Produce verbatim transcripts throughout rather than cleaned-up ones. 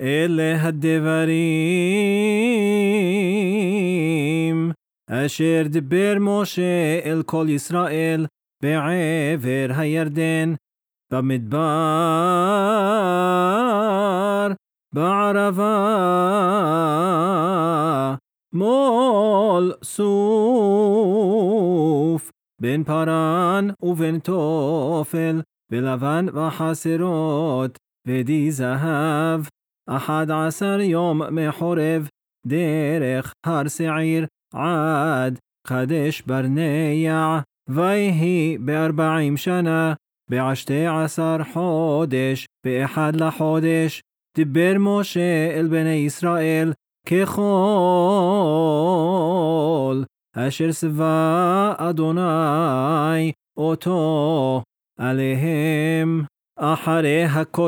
אלה הדברים אשר דיבר משה אל כל ישראל בעבר הירדן, במדבר, בערבה, מול סוף, בין פרן ובין תופל, בלבן וחסרות, ודי זהב, אחד עשר יום מחורב, דרך הר שעיר, עד קדש ברנע, ויהי בארבעים שנה, בעשתי עשר חודש, באחד לחודש, דיבר משה אל בני ישראל, ככל אשר צווה אדוני אותו עליהם. אחרי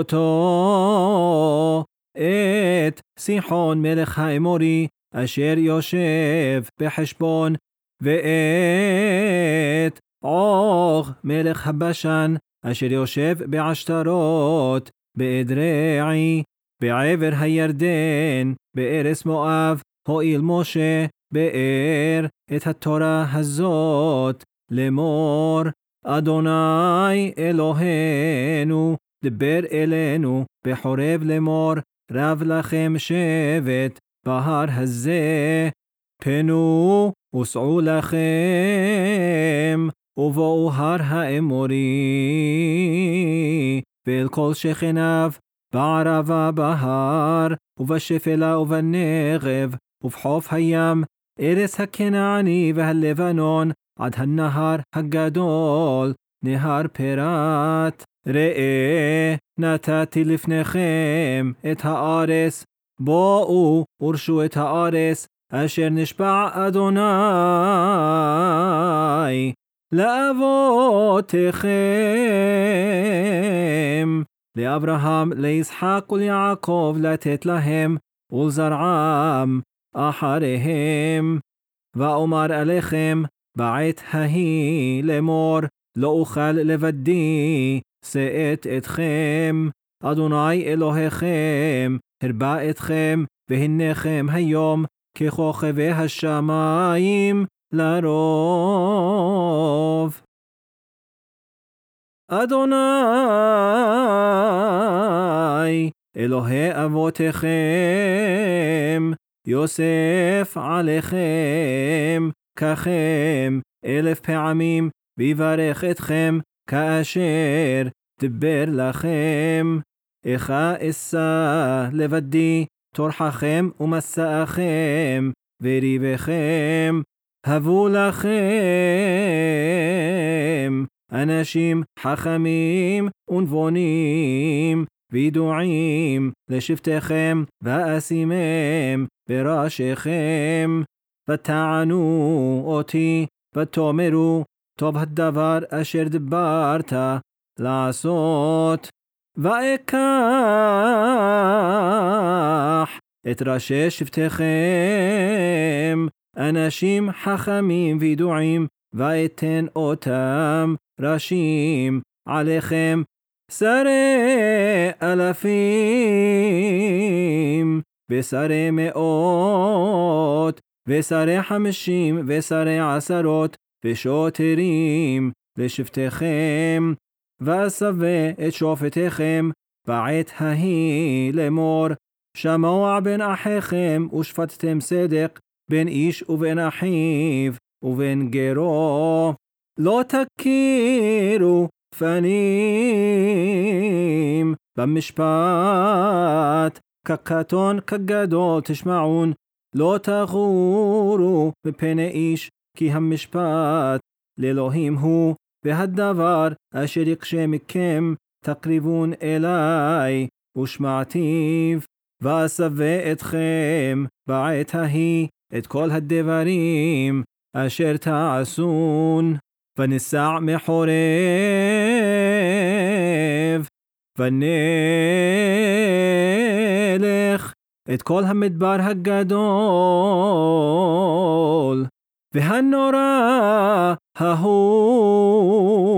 הכותו את סיחון מלך האמורי, אשר יושב בחשבון, ואת עוג מלך הבשן, אשר יושב בעשתרות, באדרעי, בעבר הירדן, בארץ מואב, הואיל משה באר את התורה הזאת, לאמור, אדוני אלוהינו, דבר אלינו בחורב לאמור, רב לכם שבט בהר הזה, פנו וסעו לכם, ובואו הר האמורי, ואל כל שכניו, בערבה בהר, ובשפלה ובנגב, ובחוף הים, ארץ הכנעני והלבנון, עד הנהר הגדול, נהר פרת. ראה, נתתי לפניכם את הארץ, בואו ורשו את הארץ, אשר נשבע אדוני לאבותיכם, לאברהם, ליצחק וליעקב, לתת להם ולזרעם אחריהם. ואומר עליכם בעת ההיא לאמור, לא אוכל לבדי שאת אתכם, אדוני אלוהיכם הרבה אתכם, והנכם היום ככוכבי השמיים לרוב. אדוני אלוהי אבותיכם יוסף עליכם ככם אלף פעמים, ויברך אתכם כאשר דבר לכם. איכה אשא לבדי תורחכם ומסעכם וריבכם, הבו לכם אנשים חכמים ונבונים וידועים לשבטיכם, ואשימם בראשיכם, ותענו אותי ותאמרו, טוב הדבר אשר דיברת לעשות. ואקח את ראשי שבטיכם, אנשים חכמים וידועים, ואתן אותם ראשים עליכם, שרי אלפים ושרי מאות ושרי חמישים ושרי עשרות ושוטרים לשבטיכם, ואסווה את שופטיכם בעת ההיא לאמור, שמוע בין אחיכם ושפטתם צדק בין איש ובין אחיו ובין גרו, לא תכירו פנים במשפט, כקטון כגדול תשמעון, לא תחורו מפני איש, כי המשפט לאלוהים הוא, והדבר אשר יקשה מכם תקריבון אליי ושמעתיו. ואסווה אתכם בעת ההיא את כל הדברים אשר תעשון. ונסע מחורב ונלך את כל המדבר הגדול והנורא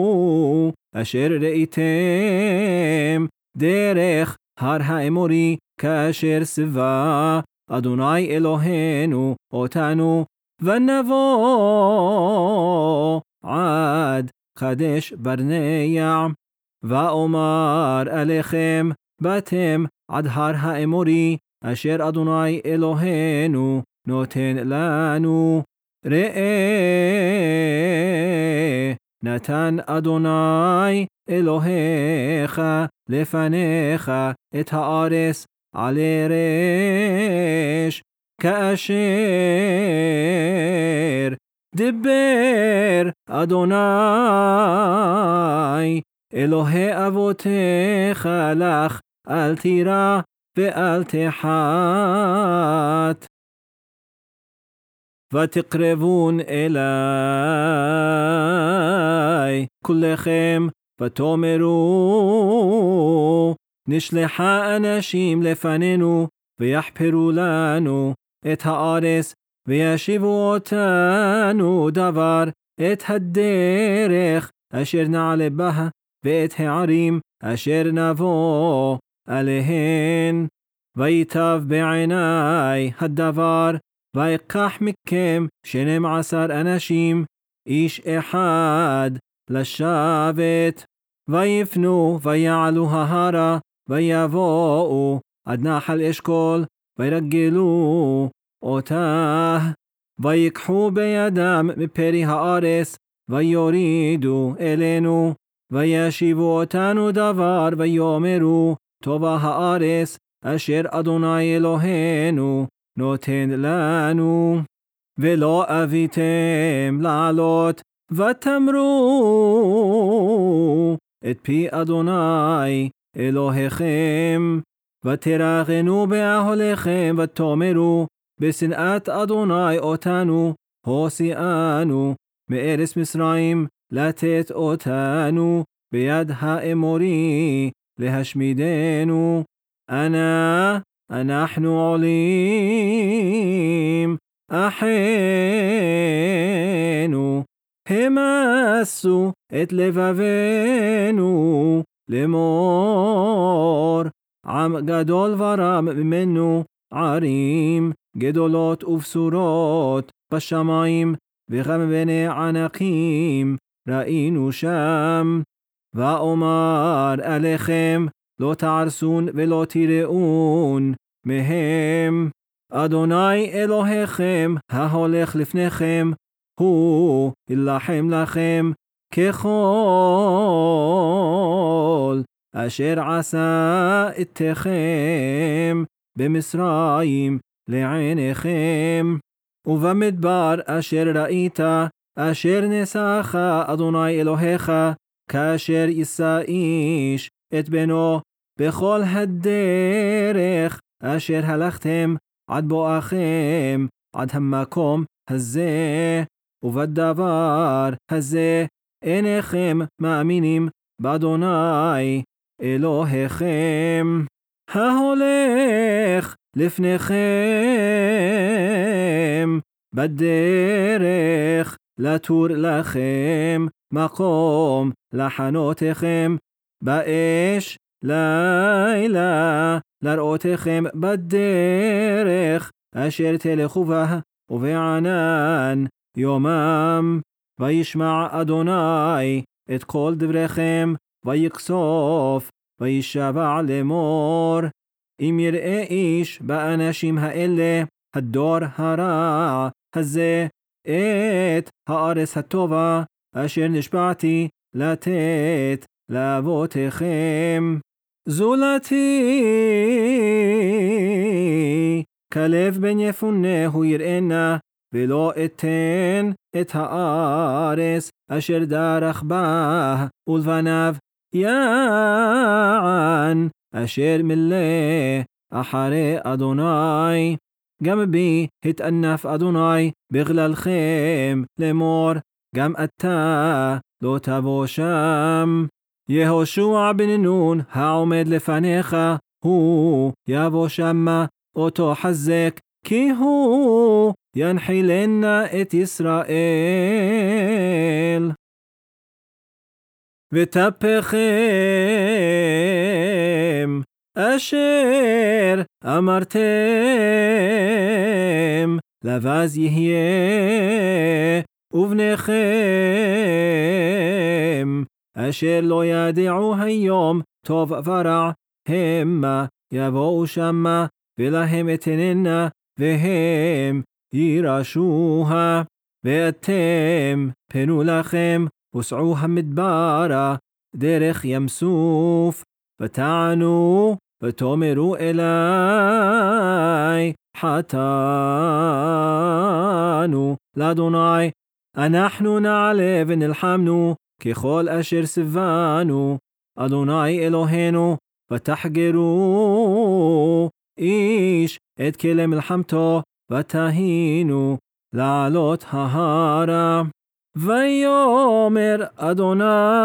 ההוא אשר ראיתם דרך הר האמורי כאשר ציווה אדוני אלוהינו אותנו, ונבוא עד קדש ברנע, ואומר אליכם, באתם עד הר האמורי, אשר אדוני אלוהינו נותן לנו. ראה, נתן אדוני אלוהיך לפניך את הארץ עלי רש, כאשר דיבר אדוני אלוהי אבותיך לך, אל תירא ואל תחת. ותקרבון אלי כולכם, ותאמרו, נשלחה אנשים לפנינו, ויחפרו לנו את הארץ, וישיבו אותנו דבר, את הדרך אשר נעלה בה, ואת הערים אשר נבוא עליהן. ויטב בעיני הדבר, ויקח מכם שנים עשר אנשים, איש אחד לשבת, ויפנו ויעלו ההרה, ויבואו עד נחל אשכול, וירגלו אותה, ויקחו בידם מפרי הארץ, ויורידו אלינו, וישיבו אותנו דבר, ויאמרו, טובה הארץ אשר אדוני אלוהינו נותן לנו. ולא אביתם לעלות, ותמרו את פי אדוני אלוהיכם, ותרחנו באהליכם, ותאמרו, בשנאת אדוני אותנו הוציאנו מארץ מצרים, לתת אותנו ביד האמורי להשמידנו. אנה אנחנו עולים, אחינו המסו את לבבנו לאמור, עם גדול ורם ממנו, ערים גדולות ובשורות בשמיים, וגם בני ענקים ראינו שם. ואומר עליכם, לא תערסון ולא תיראון מהם. אדוני אלוהיכם ההולך לפניכם, הוא ילחם לכם ככל אשר עשה אתכם במצרים לעיניכם. ובמדבר אשר ראית, אשר נשאך אדוני אלוהיך, כאשר יישא איש את בנו בכל הדרך אשר הלכתם עד בואכם עד המקום הזה, ובדבר הזה אינכם מאמינים באדוני אלוהיכם, ההולך לפניכם בדרך לתור לכם מקום לחנותיכם, באש לילה לראותיכם בדרך אשר תלכו בה, ובענן יומם. וישמע אדוני את כל דבריכם, ויקסוף וישבע לאמור, אם יראה איש באנשים האלה הדור הרע הזה את הארץ הטובה אשר נשבעתי לתת לאבותיכם, זולתי כלב בן יפונה הוא יראנה, ולא אתן את הארץ אשר דרך בה, ולבניו יען אשר מלא אחרי אדוני. גם בי התענף אדוני בגללכם לאמור, גם אתה לא תבוא שם. יהושע בן נון העומד לפניך, הוא יבוא שמה, אותו חזק, כי הוא ינחילנה את ישראל. ותפכם אשר אמרתם לבז יהיה ובניכם אשר לא ידעו היום טוב ורע המה יבואו שמה ולהם אתננה והם יירשוה ואתם פנו לכם וסעו המדברה דרך ים סוף ותענו ותאמרו אלי חטאנו לאדוני אנחנו נעלה ונלחמנו ככל אשר סבנו אדוני אלוהינו ותחגרו איש את כלי מלחמתו ותהינו לעלות ההרה ויאמר אדוני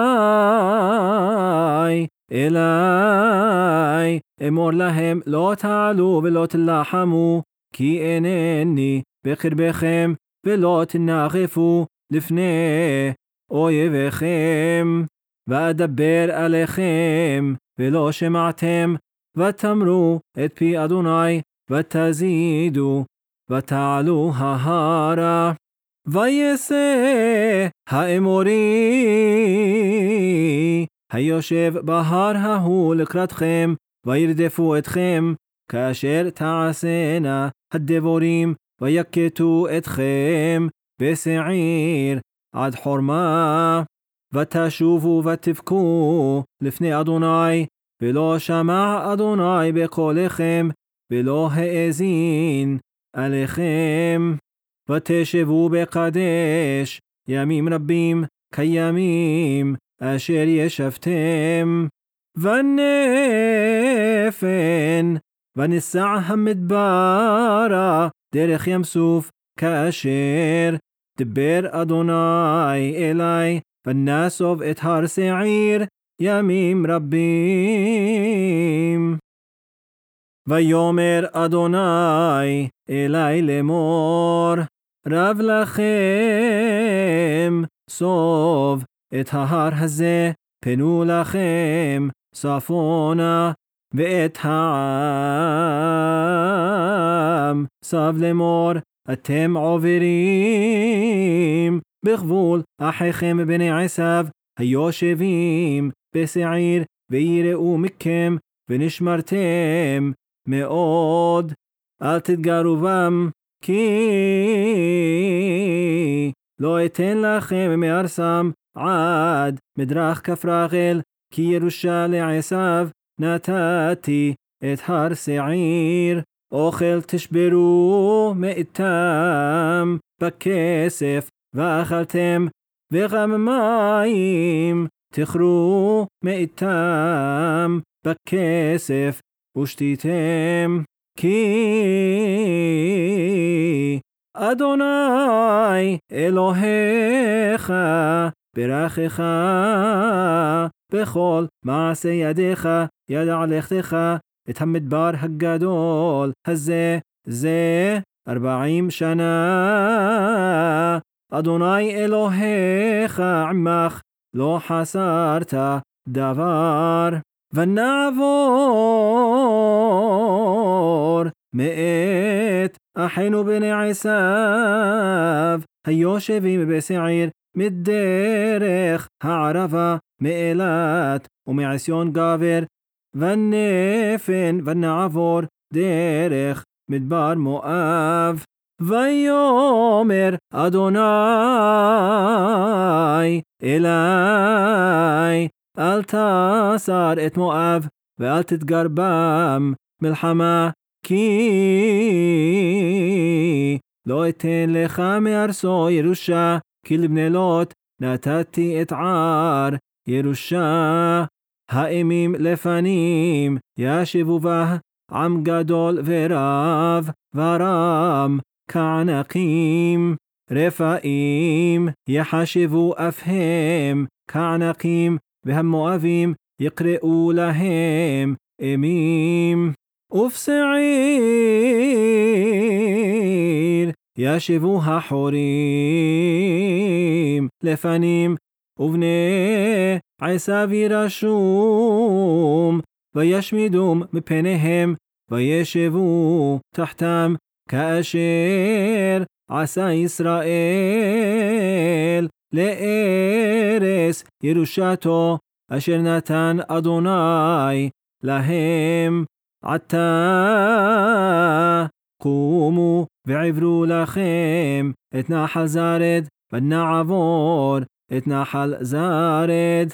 אלי אמור להם לא תעלו ולא תלחמו כי אינני בקרבכם ולא תנחפו לפני אויביכם ואדבר עליכם ולא שמעתם ותמרו את פי אדוני ותזידו ותעלו ההרה ויסה האמורי היושב בהר ההוא לקראתכם וירדפו אתכם כאשר תעשנה הדבורים ויקטו אתכם בשעיר עד חורמה ותשובו ותבכו לפני אדוני ולא שמע אדוני בקולכם ולא האזין עליכם ותשבו בקדש ימים רבים כימים אשר ישבתם ונפן ונסע המדברה דרך ים סוף כאשר דבר אדוני אלי ונסוב את הר שעיר ימים רבים ויאמר אדוני אלי לאמור רב לכם סוב את ההר הזה פנו לכם צפונה ואת העם סב לאמור אתם עוברים בגבול אחיכם בני עשיו היושבים בשעיר ויראו מכם ונשמרתם מאוד אל תתגרו בם כי לא אתן לכם מארסם עד מדרך כפרחל כי ירושה לעשיו נתתי את הר שעיר אוכל תשברו מאיתם בכסף ואכלתם וגם מים תחרו מאיתם בכסף ושתיתם כי אדוני אלוהיך ברכך בכל מעשה ידיך ידע לכתך את המדבר הגדול הזה זה ארבעים שנה אדוני אלוהיך עמך לא חסרת דבר ונעבור מאת אחינו בני עשיו היושבים בשעיר מדרך הערבה מאילת ומעשיון גבר ונפן ונעבור דרך מדבר מואב ויאמר אדוני אלי אל תסר את מואב ואל תתגר בם מלחמה כי לא אתן לך מארסו ירושה כי לבני לוט נתתי את ער ירושה האימים לפנים ישבו בה עם גדול ורב ורם כענקים רפאים יחשבו אף הם כענקים והמואבים יקראו להם אימים ובשעיר ישבו החורים לפנים ובני עשיו ירשום וישמידום מפניהם וישבו תחתם, כאשר עשה ישראל לארץ ירושתו, אשר נתן אדוני להם. עתה קומו ועברו לכם את נחל זרד, ונעבור את נחל זרד.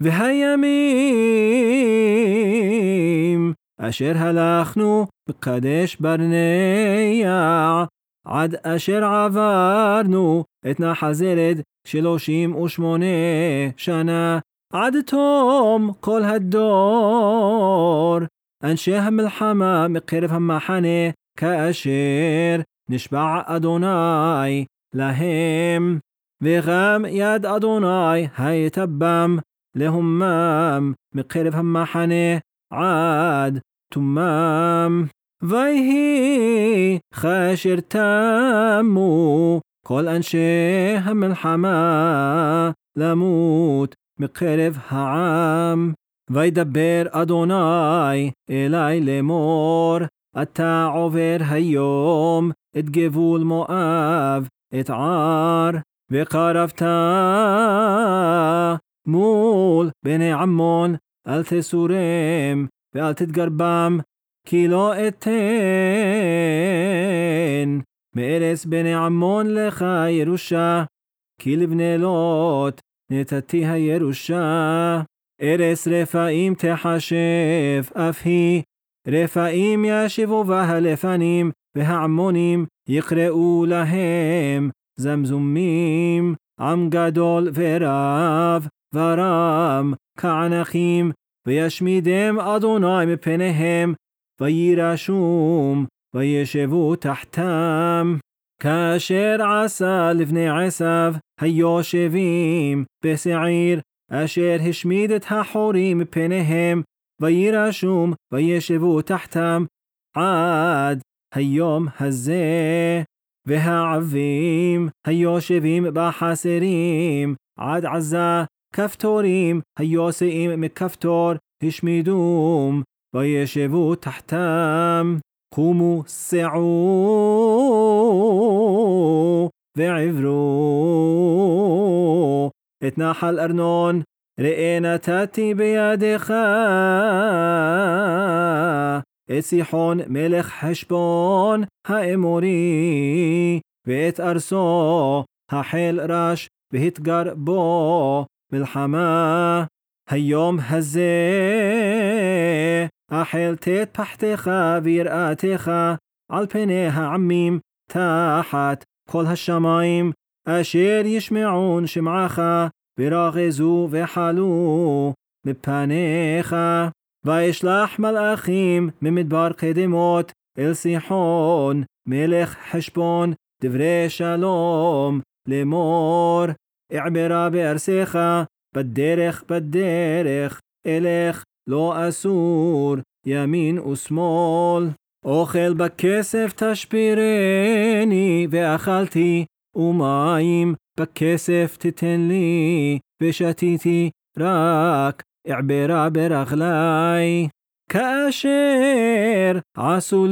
והימים אשר הלכנו בקדש ברנע, עד אשר עברנו את נחל זרד שלושים ושמונה שנה, עד תום כל הדור. אנשי המלחמה מקרב המחנה, כאשר נשבע אדוני להם. וגם יד אדוני הייתה בם להומם מקרב המחנה עד תומם. ויהי כאשר תמו כל אנשי המלחמה למות מקרב העם. וידבר אדוני אלי לאמור, אתה עובר היום את גבול מואב, את ער, וקרבת מול בני עמון, אל תסורם ואל תתגרבם, כי לא אתן מארץ בני עמון לך ירושה, כי לבני לוט נתתי הירושה. ארץ רפאים תחשב אף היא, רפאים ישבו בה לפנים, והעמונים יקראו להם זמזומים. עם גדול ורב ורם כענכים, וישמידם אדוני מפניהם, וירשום וישבו תחתם. כאשר עשה לבני עשיו היושבים בשעיר, אשר השמיד את החורים מפניהם, וירשום וישבו תחתם עד היום הזה. והעבים היושבים בחסרים עד עזה, כפתורים היוצאים מכפתור, השמידום וישבו תחתם. קומו סעו ועברו את נחל ארנון, ראה נתתי בידך את סיחון מלך חשבון האמורי, ואת ארסו החל רש, והתגר בו מלחמה. היום הזה החל תת פחתך ויראתך על פני העמים תחת כל השמיים, אשר ישמעון שמעך ורחזו וחלו מפניך. וישלח מלאכים ממדבר קדמות אל סיחון מלך חשבון דברי שלום לאמור, אעברה בארצך בדרך בדרך אלך, לא אסור ימין ושמאל. אוכל בכסף תשבירני ואכלתי, ומים בכסף תתן לי ושתיתי, רק אעברה ברגלי. כאשר עשו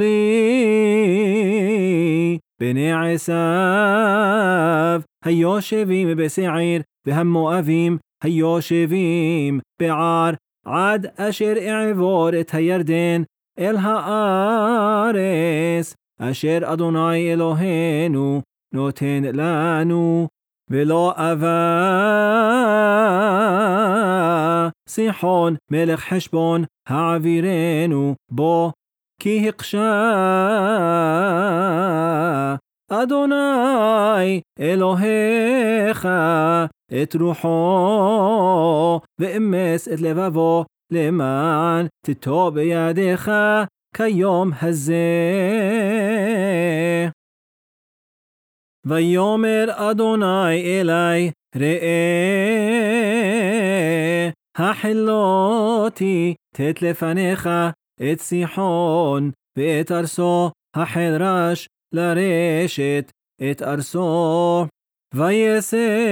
לי בני עשיו היושבים בשעיר, והמואבים היושבים בער, עד אשר אעבור את הירדן אל הארץ אשר אדוני אלוהינו נותן לנו. ולא אבה סיחון מלך חשבון העבירנו בו, כי הקשה אדוני אלוהיך את רוחו, ואמס את לבבו, למען תיטו בידיך כיום הזה. ויאמר אדוני אלי, ראה החלותי תת לפניך את סיחון ואת ארסו, החל רש לרשת את ארסו. ויסה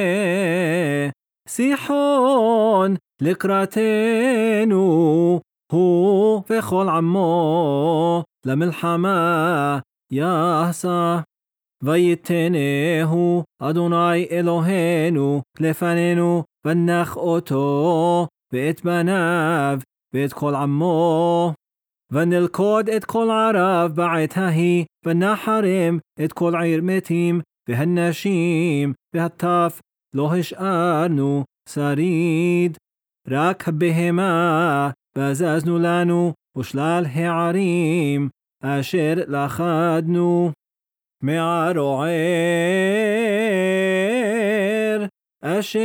סיחון לקראתנו הוא וכל עמו למלחמה יעשה. ויתנהו אדוני אלוהינו לפנינו, ונח אותו ואת בניו ואת כל עמו. ונלכוד את כל ערב בעת ההיא, ונחרם את כל עיר מתים, והנשים והטף לא השארנו שריד. רק הבהמה בזזנו לנו, ושלל הערים אשר לכדנו. מערוער אשר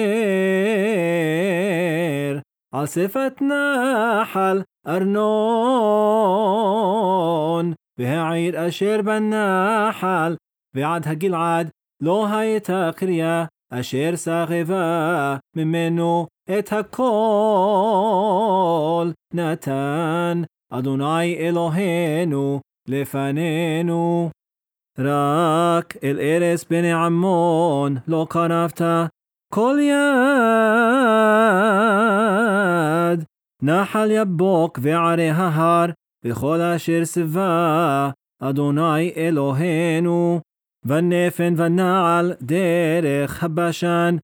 על שפת נחל ארנון, והעיר אשר בנחל ועד הגלעד לא הייתה קריאה, אשר סחבה ממנו את הכל נתן אדוני אלוהינו לפנינו. רק אל ארץ בני עמון לא קרבת כל יד, נחל יבוק וערי ההר וכל אשר סביבה אדוני אלוהינו. ונפן ונעל דרך הבשן,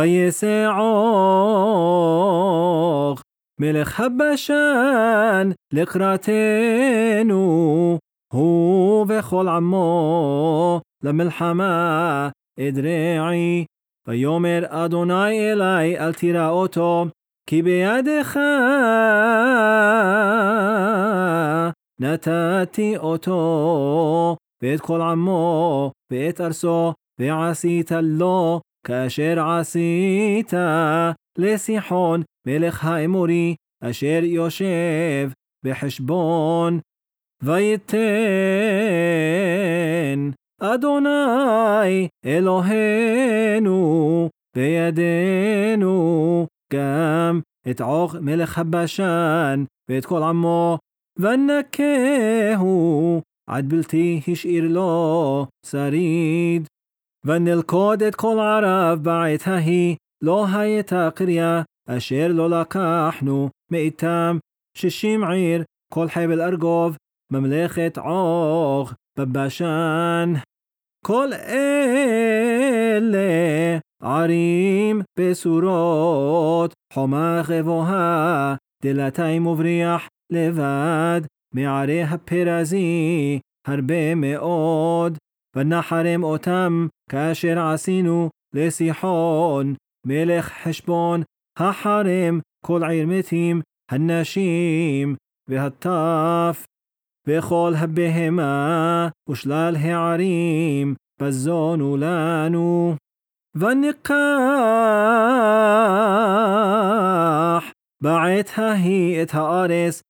ויסעוך מלך הבשן לקראתנו, הוא וכל עמו למלחמה אדרעי. ויאמר אדוני אלי אל תירא אותו, כי בידך נתתי אותו ואת כל עמו ואת ארסו, ועשית לו כאשר עשית לסיחון מלך האמורי אשר יושב בחשבון. ויתן אדוני אלוהינו בידינו גם את עוך מלך הבשן ואת כל עמו, ונקהו עד בלתי השאיר לו שריד. ונלכוד את כל ערב בעת ההיא, לא הייתה קריאה אשר לא לקחנו מאיתם שישים עיר, כל חבל ארגוב, ממלכת עוך בבשן. כל אלה ערים בסורות, חומה גבוהה, דלתיים ובריח לבד, מערי הפרזי הרבה מאוד. ונחרם אותם כאשר עשינו לסיחון מלך חשבון, החרם כל עיר מתים, הנשים והטף וכל הבהמה ושלל הערים בזונו לנו. וניקח בעת ההיא את הארץ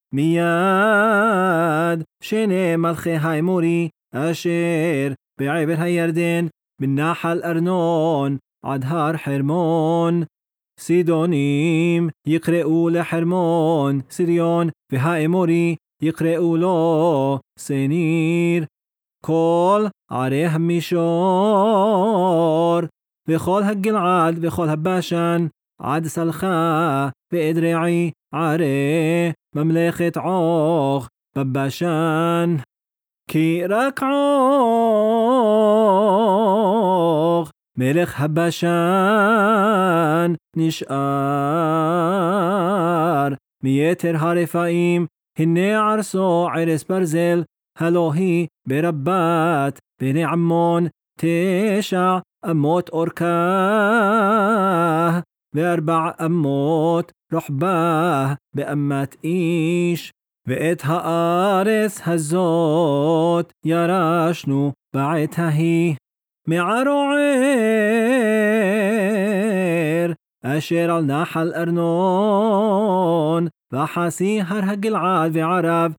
מיד שני מלכי האמורי אשר בעבר הירדן, מן נחל ארנון עד הר חרמון. סידונים יקראו לחרמון סיריון, והאמורי יקראו לו סניר. כל ערי המישור וכל הגלעד וכל הבשן עד סלחה ואדרעי, ערי ממלכת עוך בבשן. כי רק עוך מלך הבשן נשאר מיתר הרפאים. הנה ערסו ערס ברזל, הלא היא ברבת בני עמון, תשע אמות אורכה וארבע אמות רוחבה באמת איש. ואת הארץ הזאת ירשנו בעת ההיא מערוער אשר על נחל ארנון, וחסי הר הגלעד וערב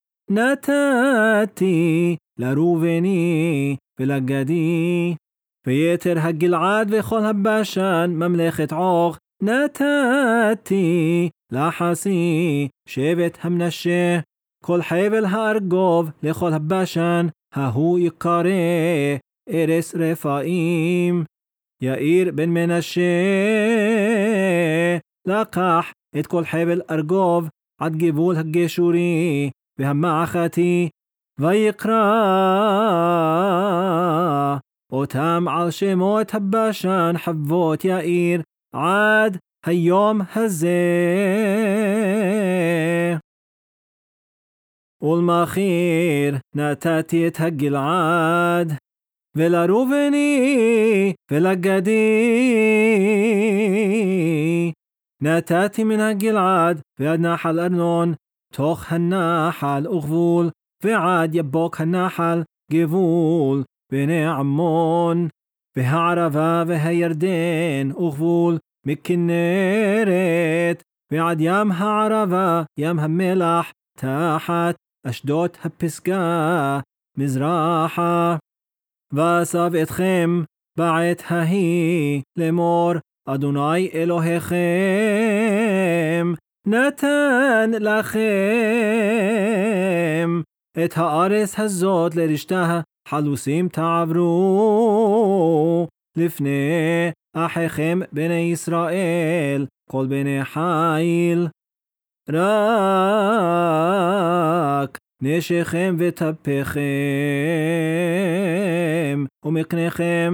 נתתי לרובני ולגדי. ויתר הגלעד וכל הבשן ממלכת עוך נתתי לחסי שבט המנשה. כל חבל הארגוב לכל הבשן, ההוא יקרא ארץ רפאים. יאיר בן מנשה לקח את כל חבל ארגוב עד גבול הגשורי והמעכתי, ויקרא אותם על שמות הבשן חוות יאיר עד היום הזה. ולמחיר נתתי את הגלעד, ולרובני ולגדי נתתי מן הגלעד ועד נחל ארנון, תוך הנחל וגבול, ועד יבוק הנחל גבול בני עמון, והערבה והירדן וגבול מכנרת, ועד ים הערבה ים המלח תחת אשדות הפסגה מזרחה. ואסב אתכם בעת ההיא לאמור, אדוני אלוהיכם נתן לכם את הארץ הזאת לרשתה, חלוצים תעברו לפני אחיכם בני ישראל, כל בני חיל. רק נשיכם וטפכם ומקניכם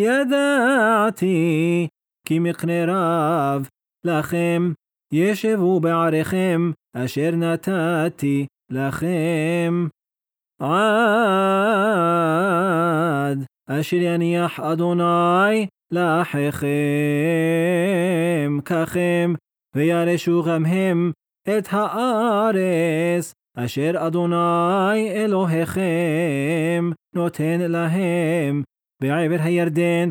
ידעתי, כי מקנה רב לכם ישבו בעריכם אשר נתתי לכם, עד אשר יניח אדוני לאחיכם ככם, וירשו גם הם את הארץ אשר אדוני אלוהיכם נותן להם בעבר הירדן,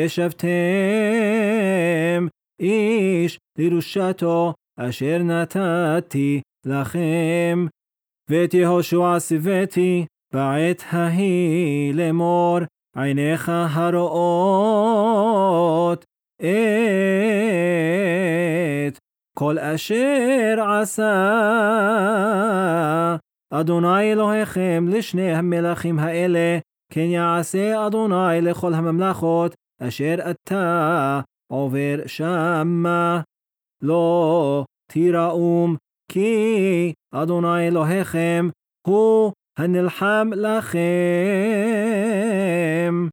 ושבתם איש לירושתו אשר נתתי לכם. ואת יהושע ציוויתי בעת ההיא לאמור, עיניך הרואות את כל אשר עשה אדוני אלוהיכם לשני המלכים האלה, כן יעשה אדוני לכל הממלכות אשר אתה עובר שמה. לא תיראום, כי אדוני אלוהיכם הוא הנלחם לכם.